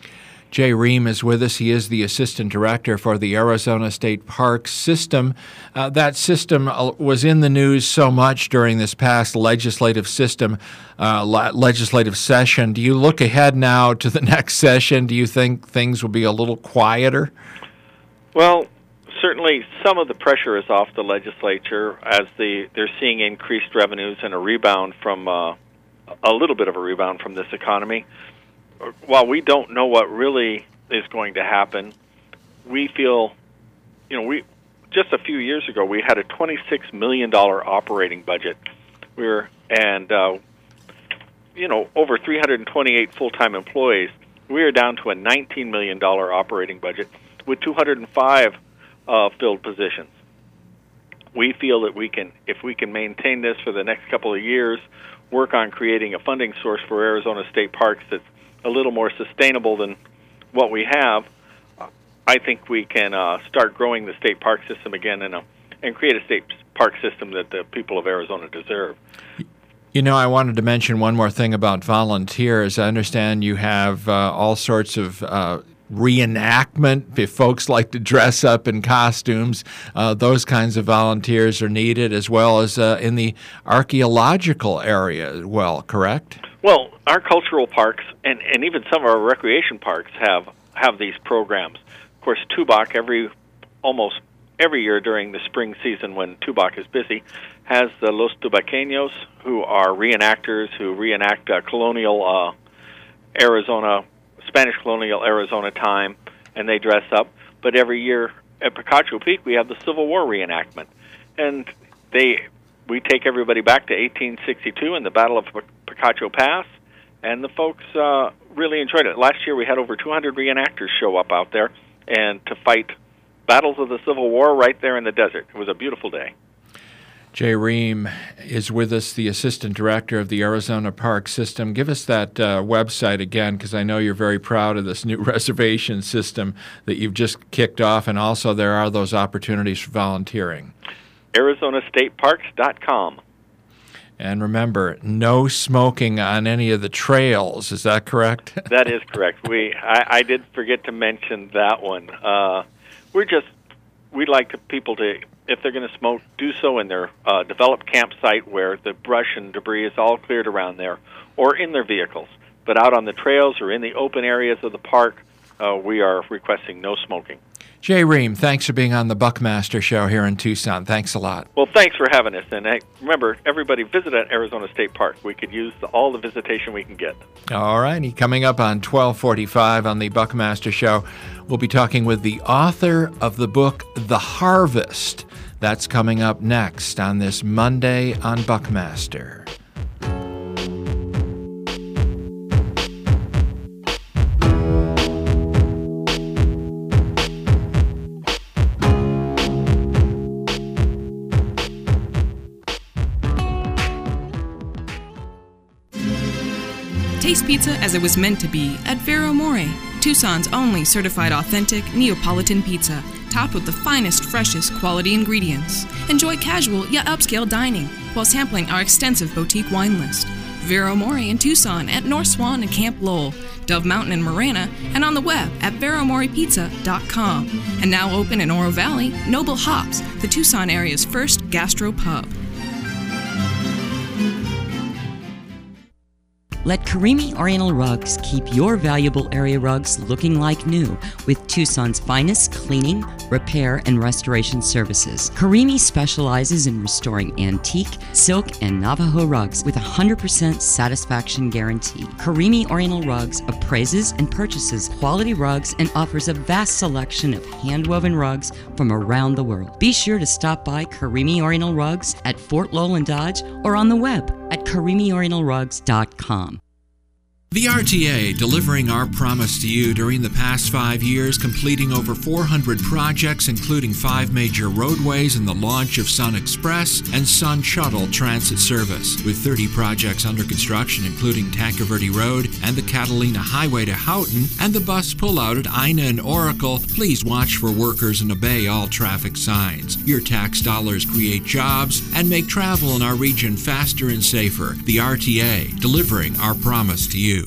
Jay Ream is with us. He is the Assistant Director for the Arizona State Parks System. Uh, that system was in the news so much during this past legislative system, uh, le- legislative session. Do you look ahead now to the next session? Do you think things will be a little quieter? Well, certainly some of the pressure is off the legislature as the, they're seeing increased revenues and a rebound from, uh, a little bit of a rebound from this economy. While we don't know what really is going to happen, we feel, you know, we just a few years ago we had a twenty-six million dollars operating budget. We were and uh, you know over three hundred twenty-eight full-time employees. We are down to a nineteen million dollars operating budget with two hundred five uh, filled positions. We feel that we can, if we can maintain this for the next couple of years, work on creating a funding source for Arizona State Parks that's a little more sustainable than what we have, I think we can uh, start growing the state park system again and, uh, and create a state park system that the people of Arizona deserve. You know, I wanted to mention one more thing about volunteers. I understand you have uh, all sorts of uh, reenactment. If folks like to dress up in costumes, uh, those kinds of volunteers are needed, as well as uh, in the archaeological area as well, correct? Well, our cultural parks and, and even some of our recreation parks have, have these programs. Of course, Tubac, every almost every year during the spring season when Tubac is busy, has the Los Tubaqueños, who are reenactors who reenact uh, colonial uh, Arizona, Spanish colonial Arizona time, and they dress up. But every year at Picacho Peak, we have the Civil War reenactment. And they... We take everybody back to eighteen sixty-two and the Battle of Picacho Pass, and the folks uh, really enjoyed it. Last year we had over two hundred reenactors show up out there and to fight battles of the Civil War right there in the desert. It was a beautiful day. Jay Ream is with us, the Assistant Director of the Arizona Park System. Give us that uh, website again, because I know you're very proud of this new reservation system that you've just kicked off, and also there are those opportunities for volunteering. Arizona State Parks dot com. And remember, no smoking on any of the trails. Is that correct? That is correct. We I, I did forget to mention that one. Uh, we're just we'd like to, people to, if they're going to smoke, do so in their uh, developed campsite where the brush and debris is all cleared around there, or in their vehicles. But out on the trails or in the open areas of the park, uh, we are requesting no smoking. Jay Ream, thanks for being on the Buckmaster Show here in Tucson. Thanks a lot. Well, thanks for having us. And hey, remember, everybody visit at Arizona State Park. We could use the, all the visitation we can get. All righty. Coming up on twelve forty-five on the Buckmaster Show, we'll be talking with the author of the book, The Harvest. That's coming up next on this Monday on Buckmaster. Taste pizza as it was meant to be at Vero More, Tucson's only certified authentic Neapolitan pizza, topped with the finest, freshest quality ingredients. Enjoy casual yet upscale dining while sampling our extensive boutique wine list. Vero More in Tucson at North Swan and Camp Lowell, Dove Mountain and Marana, and on the web at vero more pizza dot com. And now open in Oro Valley, Noble Hops, the Tucson area's first gastro pub. Let Karimi Oriental Rugs keep your valuable area rugs looking like new with Tucson's finest cleaning, repair, and restoration services. Karimi specializes in restoring antique, silk, and Navajo rugs with a one hundred percent satisfaction guarantee. Karimi Oriental Rugs appraises and purchases quality rugs and offers a vast selection of hand-woven rugs from around the world. Be sure to stop by Karimi Oriental Rugs at Fort Lowell and Dodge or on the web at karimi oriental rugs dot com. The R T A, delivering our promise to you during the past five years, completing over four hundred projects, including five major roadways and the launch of Sun Express and Sun Shuttle transit service. With thirty projects under construction, including Tanque Verde Road and the Catalina Highway to Houghton and the bus pullout at Ina and Oracle, please watch for workers and obey all traffic signs. Your tax dollars create jobs and make travel in our region faster and safer. The R T A, delivering our promise to you.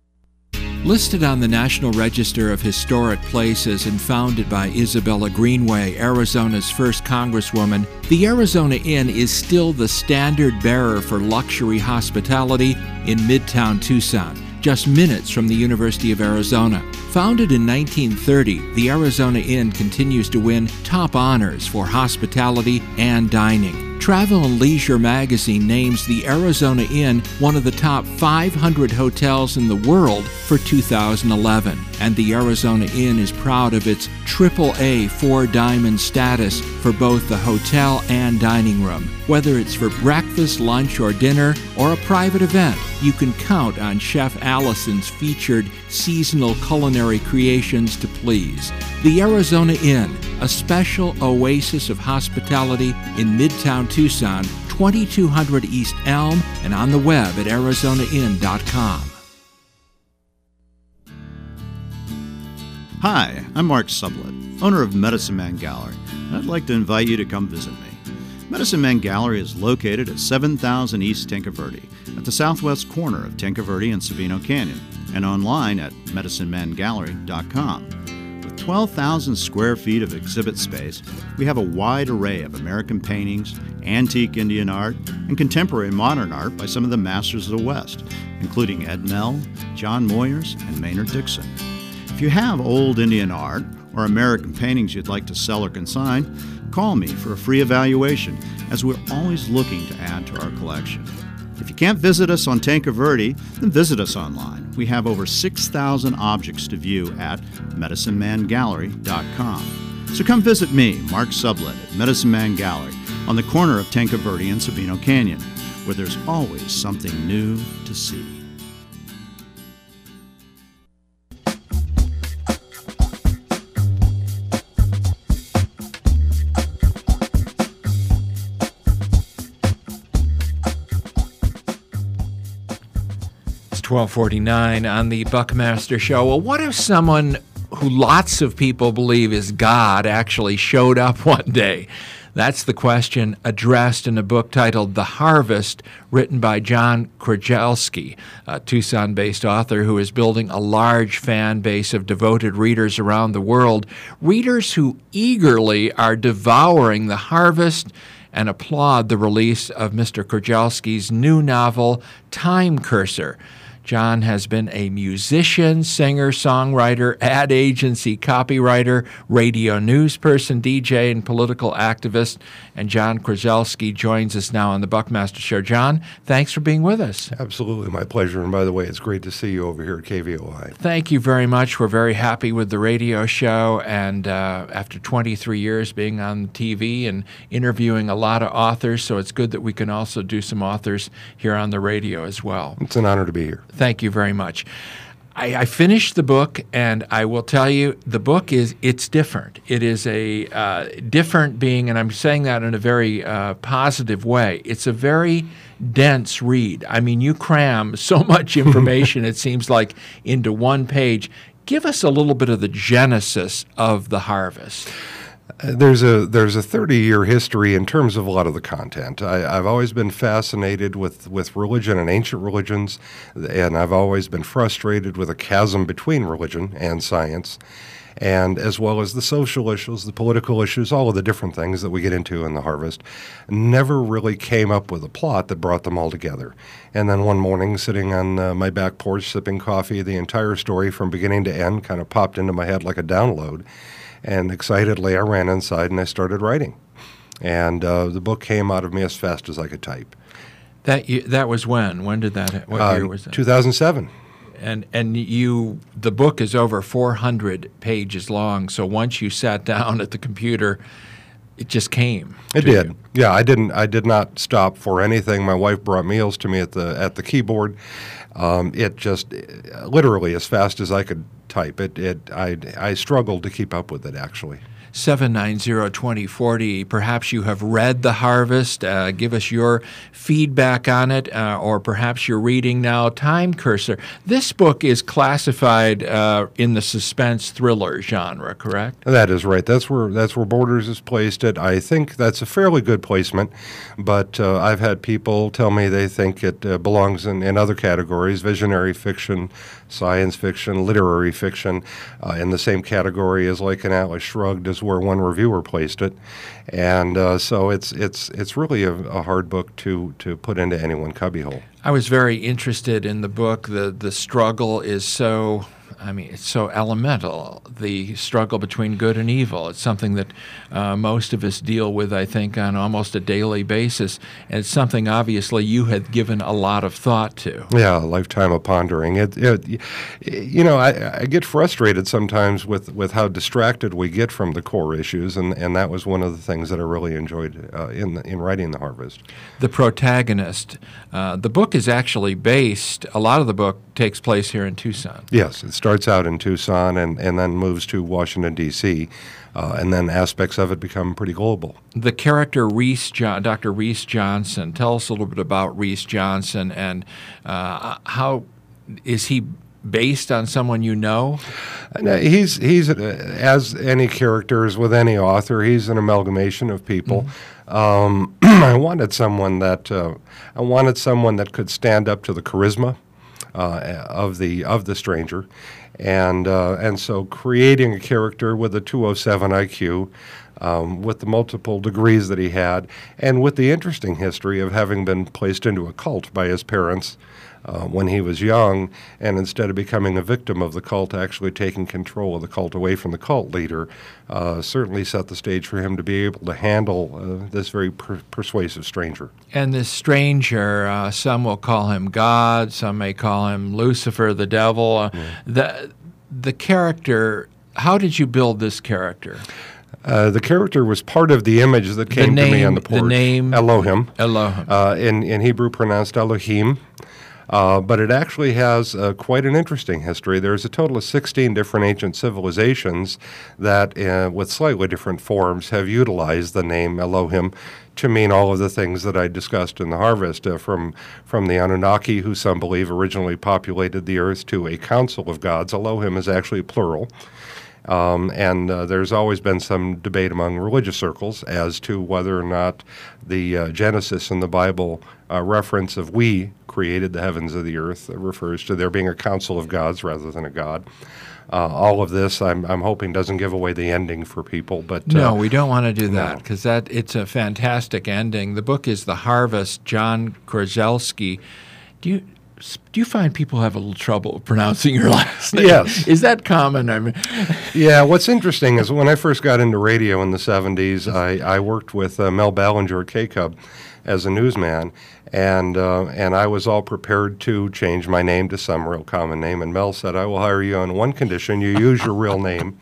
Listed on the National Register of Historic Places and founded by Isabella Greenway, Arizona's first Congresswoman, the Arizona Inn is still the standard bearer for luxury hospitality in Midtown Tucson, just minutes from the University of Arizona. Founded in nineteen thirty, the Arizona Inn continues to win top honors for hospitality and dining. Travel and Leisure magazine names the Arizona Inn one of the top five hundred hotels in the world for two thousand eleven. And the Arizona Inn is proud of its triple A four-diamond status for both the hotel and dining room. Whether it's for breakfast, lunch, or dinner, or a private event, you can count on Chef Allison's featured seasonal culinary creations to please. The Arizona Inn, a special oasis of hospitality in Midtown Tucson, twenty-two hundred East Elm, and on the web at arizona inn dot com. Hi, I'm Mark Sublett, owner of Medicine Man Gallery, and I'd like to invite you to come visit me. Medicine Man Gallery is located at seven thousand East Tanque Verde, at the southwest corner of Tanque Verde and Sabino Canyon, and online at medicine man gallery dot com. With twelve thousand square feet of exhibit space, we have a wide array of American paintings, antique Indian art, and contemporary modern art by some of the masters of the West, including Ed Nell, John Moyers, and Maynard Dixon. If you have old Indian art or American paintings you'd like to sell or consign, call me for a free evaluation, as we're always looking to add to our collection. If you can't visit us on Tanque Verde, then visit us online. We have over six thousand objects to view at medicine man gallery dot com. So come visit me, Mark Sublett, at Medicine Man Gallery on the corner of Tanque Verde and Sabino Canyon, where there's always something new to see. twelve forty-nine on the Buckmaster Show. Well, what if someone who lots of people believe is God actually showed up one day? That's the question addressed in a book titled The Harvest, written by John Krzelski, a Tucson-based author who is building a large fan base of devoted readers around the world, readers who eagerly are devouring The Harvest and applaud the release of Mister Krzelski's new novel, Time Cursor. John has been a musician, singer, songwriter, ad agency copywriter, radio news person, D J, and political activist. And John Krzelski joins us now on the Buckmaster Show. John, thanks for being with us. Absolutely, my pleasure. And by the way, it's great to see you over here at K V O I. Thank you very much. We're very happy with the radio show. And uh, after twenty-three years being on T V and interviewing a lot of authors, so it's good that we can also do some authors here on the radio as well. It's an honor to be here. Thank you very much. I, I finished the book, and I will tell you, the book is, it's different. It is a uh, different being, and I'm saying that in a very uh, positive way. It's a very dense read. I mean, you cram so much information, it seems like, into one page. Give us a little bit of the genesis of The Harvest. There's a there's a thirty-year history in terms of a lot of the content. I, I've always been fascinated with, with religion and ancient religions, and I've always been frustrated with a chasm between religion and science, and as well as the social issues, the political issues, all of the different things that we get into in The Harvest. Never really came up with a plot that brought them all together. And then one morning, sitting on uh, my back porch sipping coffee, the entire story from beginning to end kind of popped into my head like a download. And excitedly, I ran inside and I started writing. And uh, the book came out of me as fast as I could type. That you, that was when? When did that? What uh, year was that? two thousand seven. And and you, the book is over four hundred pages long. So once you sat down at the computer, it just came. It did. You. Yeah, I didn't. I did not stop for anything. My wife brought meals to me at the at the keyboard. Um, it just literally as fast as I could type it. It I I struggled to keep up with it actually. seven nine zero, two zero four zero. Perhaps you have read The Harvest. Uh, give us your feedback on it, uh, or perhaps you're reading now Time Cursor. This book is classified uh, in the suspense thriller genre, correct? That is right. That's where that's where Borders has placed it. I think that's a fairly good placement, but uh, I've had people tell me they think it uh, belongs in, in other categories: visionary fiction, science fiction, literary fiction, uh, in the same category as Like an Atlas Shrugged is where one reviewer placed it. And uh, so it's it's it's really a, a hard book to, to put into any one cubbyhole. I was very interested in the book. The the struggle is so, I mean, it's so elemental, the struggle between good and evil. It's something that uh, most of us deal with, I think, on almost a daily basis. And it's something, obviously, you had given a lot of thought to. Yeah, a lifetime of pondering. It, it, you know, I, I get frustrated sometimes with, with how distracted we get from the core issues, and, and that was one of the things that I really enjoyed uh, in, the, in writing The Harvest. The protagonist. Uh, the book is actually based, a lot of the book takes place here in Tucson. Yes, it starts out in Tucson and, and then moves to Washington, D C, uh, and then aspects of it become pretty global. The character Reese John, Doctor Reese Johnson, tell us a little bit about Reese Johnson, and uh, how is he based on someone you know? No, he's, he's uh, as any character is with any author, he's an amalgamation of people. Mm-hmm. Um, I wanted someone that uh, I wanted someone that could stand up to the charisma Uh, of the of the stranger, and uh, and so creating a character with a two oh seven I Q, um, with the multiple degrees that he had, and with the interesting history of having been placed into a cult by his parents uh, when he was young, and instead of becoming a victim of the cult, actually taking control of the cult away from the cult leader, uh, certainly set the stage for him to be able to handle uh, this very per- persuasive stranger. And this stranger, uh, some will call him God, some may call him Lucifer, the devil. Uh, yeah. The the character, how did you build this character? Uh, the character was part of the image that came name, to me on the porch. The name? Elohim. Elohim. Uh, in, in Hebrew pronounced Elohim. Uh, but it actually has uh, quite an interesting history. There's a total of sixteen different ancient civilizations that, uh, with slightly different forms, have utilized the name Elohim to mean all of the things that I discussed in the harvest, uh, from from the Anunnaki, who some believe originally populated the earth, to a council of gods. Elohim is actually plural. Um, and uh, there's always been some debate among religious circles as to whether or not the uh, Genesis in the Bible uh, reference of we created the heavens of the earth refers to there being a council of gods rather than a god. Uh, all of this, I'm, I'm hoping, doesn't give away the ending for people. But no, uh, we don't want to do that no. because that it's a fantastic ending. The book is The Harvest. John Krzelski. Do you do you find people have a little trouble pronouncing your last name? Yes. Is that common? I mean, yeah. What's interesting is when I first got into radio in the seventies, I, I worked with uh, Mel Ballinger at K-Cub as a newsman, and uh, and I was all prepared to change my name to some real common name. And Mel said, "I will hire you on one condition: you use your real name."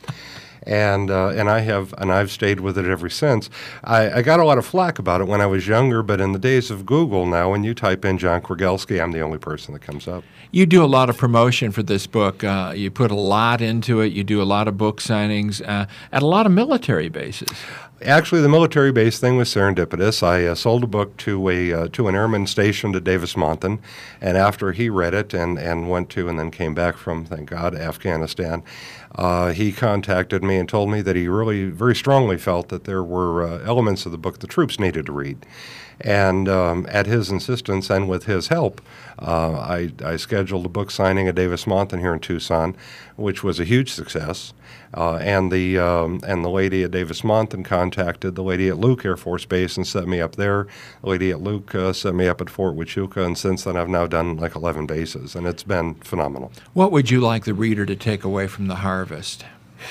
And uh, and I have and I've stayed with it ever since. I, I got a lot of flack about it when I was younger, but in the days of Google now, when you type in John Krzelski, I'm the only person that comes up. You do a lot of promotion for this book. Uh, you put a lot into it. You do a lot of book signings uh, at a lot of military bases. Actually, the military base thing was serendipitous. I uh, sold a book to a uh, to an airman stationed at Davis-Monthan, and after he read it and, and went to and then came back from, thank God, Afghanistan, uh, he contacted me and told me that he really very strongly felt that there were uh, elements of the book the troops needed to read. And um, at his insistence and with his help, uh, I, I scheduled a book signing at Davis-Monthan here in Tucson, which was a huge success. Uh, and the um, and the lady at Davis-Monthan contacted the lady at Luke Air Force Base and set me up there. The lady at Luke uh, set me up at Fort Huachuca, and since then I've now done like eleven bases, and it's been phenomenal. What would you like the reader to take away from The Harvest?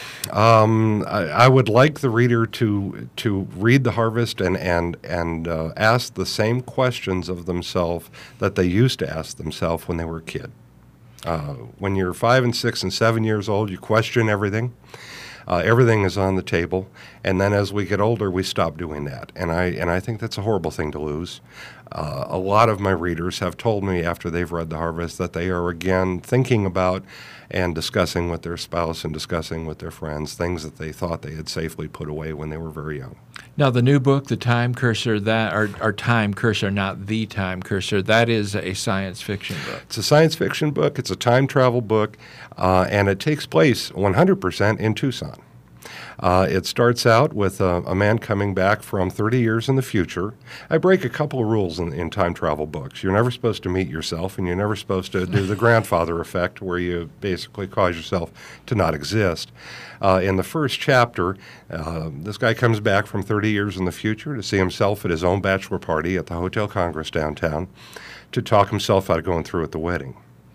Um, I, I would like the reader to to read The Harvest and and and uh, ask the same questions of themselves that they used to ask themselves when they were a kid. Uh, when you're five and six and seven years old, you question everything. Uh, everything is on the table, and then as we get older, we stop doing that. And I and I think that's a horrible thing to lose. Uh, a lot of my readers have told me after they've read The Harvest that they are again thinking about and discussing with their spouse and discussing with their friends things that they thought they had safely put away when they were very young. Now, the new book, The Time Cursor, that or, or Time Cursor, not The Time Cursor, that is a science fiction book. It's a science fiction book. It's a time travel book, uh, and it takes place one hundred percent in Tucson. Uh, it starts out with a, a man coming back from thirty years in the future. I break a couple of rules in, in time travel books. You're never supposed to meet yourself, and you're never supposed to do the grandfather effect where you basically cause yourself to not exist. Uh, in the first chapter, uh, this guy comes back from thirty years in the future to see himself at his own bachelor party at the Hotel Congress downtown to talk himself out of going through with the wedding.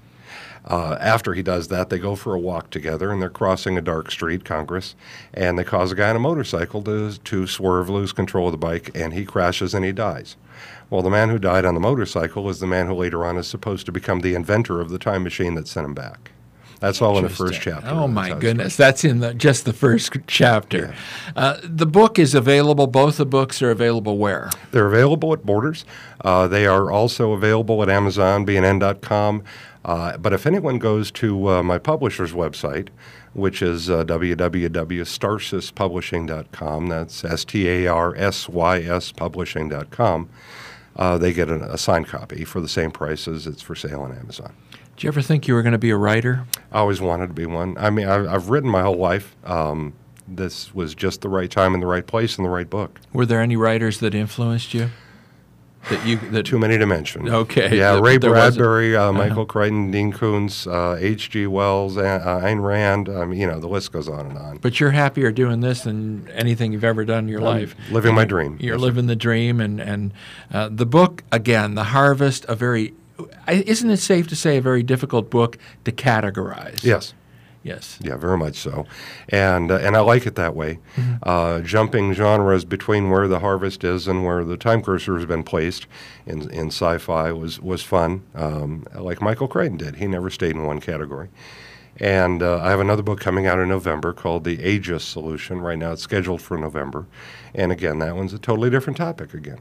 Uh, after he does that, they go for a walk together, and they're crossing a dark street, Congress, and they cause a guy on a motorcycle to, to swerve, lose control of the bike, and he crashes and he dies. Well, the man who died on the motorcycle is the man who later on is supposed to become the inventor of the time machine that sent him back. That's all in the first chapter. Oh, my goodness. That's in the just the first chapter. Yeah. Uh, the book is available. Both the books are available where? They're available at Borders. Uh, they are also available at Amazon, B N N dot com. Uh, but if anyone goes to uh, my publisher's website, which is uh, w w w dot starsys publishing dot com, that's S T A R S Y S publishing dot com, uh, they get a, a signed copy for the same price as it's for sale on Amazon. Did you ever think you were going to be a writer? I always wanted to be one. I mean, I, I've written my whole life. Um, this was just the right time and the right place and the right book. Were there any writers that influenced you? That you that Too many to mention. Okay. Yeah, that, Ray Bradbury, uh, uh-huh. Michael Crichton, Dean Koontz, uh, H G Wells, uh, Ayn Rand. I mean, you know, the list goes on and on. But you're happier doing this than anything you've ever done in your I'm life. Living and my dream. You're yes. living the dream. And, and uh, the book, again, The Harvest, a very, isn't it safe to say a very difficult book to categorize? Yes. Yes. Yeah, very much so. And uh, and I like it that way. Mm-hmm. Uh, jumping genres between where The Harvest is and where the Time Cursor has been placed in in sci-fi was, was fun, um, like Michael Crichton did. He never stayed in one category. And uh, I have another book coming out in November called The Aegis Solution. Right now it's scheduled for November. And again, that one's a totally different topic again.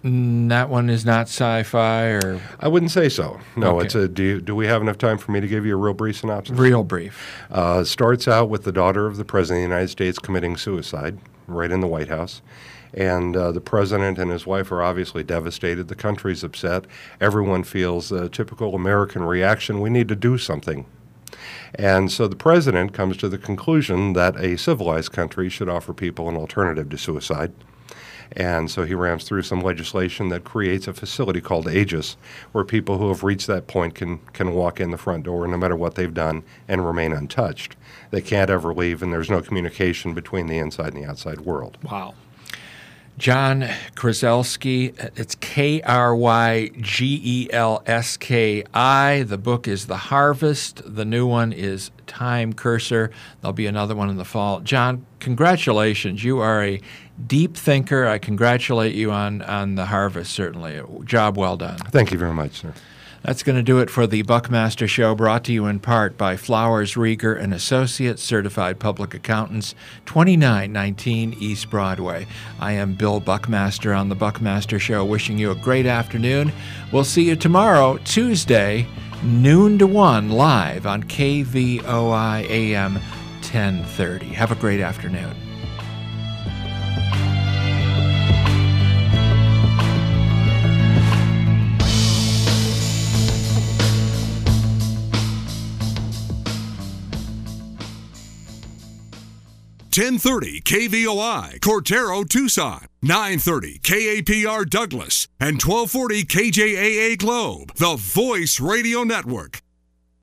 Mm, that one is not sci-fi, or I wouldn't say so. No, Okay. it's a. Do, you, do we have enough time for me to give you a real brief synopsis? real brief. Uh, starts out with the daughter of the President of the United States committing suicide right in the White House. And uh, the President and his wife are obviously devastated. The country's upset. Everyone feels a typical American reaction. We need to do something. And so the President comes to the conclusion that a civilized country should offer people an alternative to suicide. And so he rams through some legislation that creates a facility called Aegis, where people who have reached that point can, can walk in the front door no matter what they've done and remain untouched. They can't ever leave, and there's no communication between the inside and the outside world. Wow. John Krzelski, it's K R Y G E L S K I. The book is The Harvest. The new one is Time Cursor. There'll be another one in the fall. John, congratulations. You are a deep thinker. I congratulate you on, on The Harvest, certainly. Job well done. Thank you very much, sir. That's going to do it for the Buckmaster Show, brought to you in part by Flowers, Rieger and Associates, Certified Public Accountants, twenty-nine nineteen East Broadway. I am Bill Buckmaster on the Buckmaster Show, wishing you a great afternoon. We'll see you tomorrow, Tuesday, noon to one, live on K V O I A M ten thirty. Have a great afternoon. ten thirty K V O I, Cortero, Tucson. nine thirty K A P R Douglas. And twelve forty K J A A Globe, the Voice Radio Network.